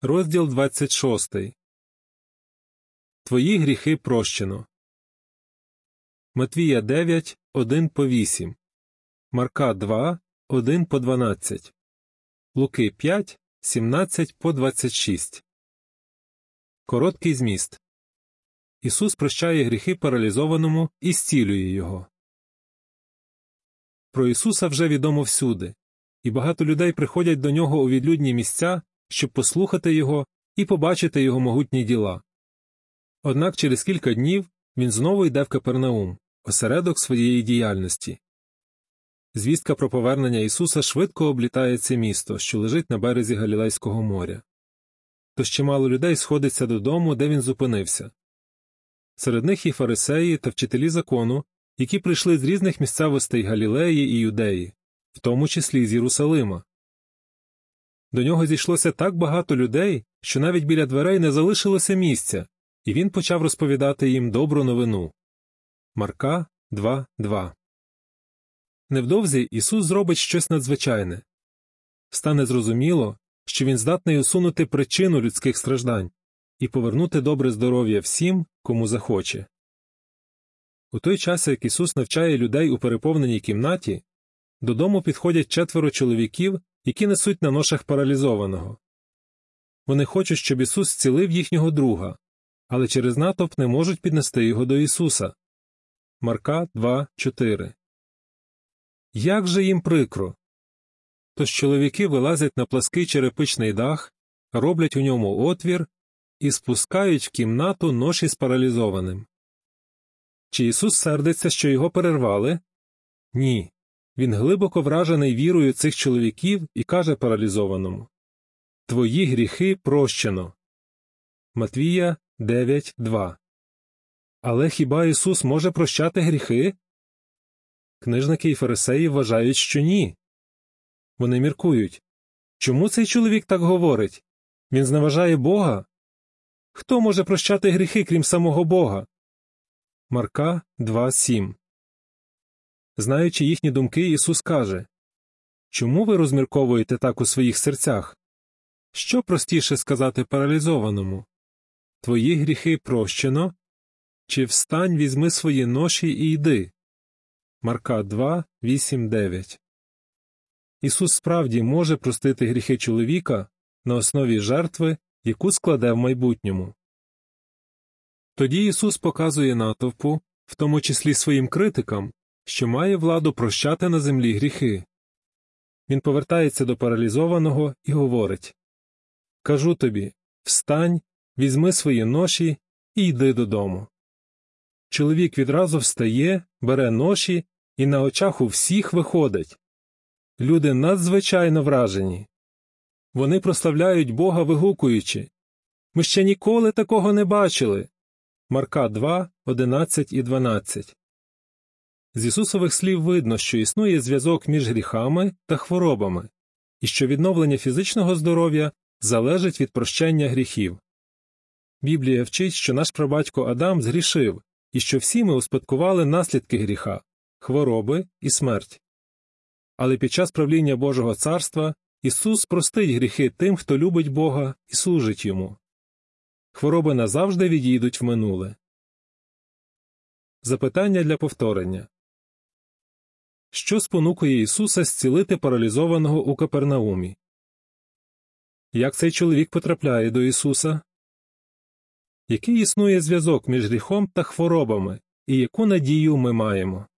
Розділ 26. Твої гріхи прощено. Матвія 9, 1-8. Марка 2, 1-12. Луки 5, 17-26. Короткий зміст. Ісус прощає гріхи паралізованому і зцілює його. Про Ісуса вже відомо всюди, і багато людей приходять до Нього у відлюдні місця, щоб послухати Його і побачити Його могутні діла. Однак через кілька днів Він знову йде в Капернаум, осередок своєї діяльності. Звістка про повернення Ісуса швидко облітає це місто, що лежить на березі Галілейського моря. Тож чимало людей сходиться додому, де Він зупинився. Серед них і фарисеї та вчителі закону, які прийшли з різних місцевостей Галілеї і Юдеї, в тому числі з Єрусалима. До нього зійшлося так багато людей, що навіть біля дверей не залишилося місця, і він почав розповідати їм добру новину. Марка 2:2. Невдовзі Ісус зробить щось надзвичайне. Стане зрозуміло, що Він здатний усунути причину людських страждань і повернути добре здоров'я всім, кому захоче. У той час, як Ісус навчає людей у переповненій кімнаті, додому підходять 4 чоловіків, які несуть на ношах паралізованого. Вони хочуть, щоб Ісус зцілив їхнього друга, але через натовп не можуть піднести його до Ісуса. Марка 2:4. Як же їм прикро! Тож чоловіки вилазять на плаский черепичний дах, роблять у ньому отвір і спускають в кімнату ноші з паралізованим. Чи Ісус сердиться, що його перервали? Ні. Він глибоко вражений вірою цих чоловіків і каже паралізованому: «Твої гріхи прощено». Матвія 9:2. Але хіба Ісус може прощати гріхи? Книжники і фарисеї вважають, що ні. Вони міркують: чому цей чоловік так говорить? Він зневажає Бога? Хто може прощати гріхи, крім самого Бога? Марка 2:7. Знаючи їхні думки, Ісус каже: «Чому ви розмірковуєте так у своїх серцях? Що простіше сказати паралізованому? Твої гріхи прощено? Чи встань, візьми свої ноші і йди?» Марка 2:8-9. Ісус справді може простити гріхи чоловіка на основі жертви, яку складе в майбутньому. Тоді Ісус показує натовпу, в тому числі своїм критикам, що має владу прощати на землі гріхи. Він повертається до паралізованого і говорить: «Кажу тобі, встань, візьми свої ноші і йди додому». Чоловік відразу встає, бере ноші і на очах у всіх виходить. Люди надзвичайно вражені. Вони прославляють Бога, вигукуючи: «Ми ще ніколи такого не бачили». Марка 2:11-12. З Ісусових слів видно, що існує зв'язок між гріхами та хворобами, і що відновлення фізичного здоров'я залежить від прощення гріхів. Біблія вчить, що наш прабатько Адам згрішив, і що всі ми успадкували наслідки гріха – хвороби і смерть. Але під час правління Божого царства Ісус простить гріхи тим, хто любить Бога і служить Йому. Хвороби назавжди відійдуть в минуле. Запитання для повторення. Що спонукує Ісуса зцілити паралізованого у Капернаумі? Як цей чоловік потрапляє до Ісуса? Який існує зв'язок між гріхом та хворобами, і яку надію ми маємо?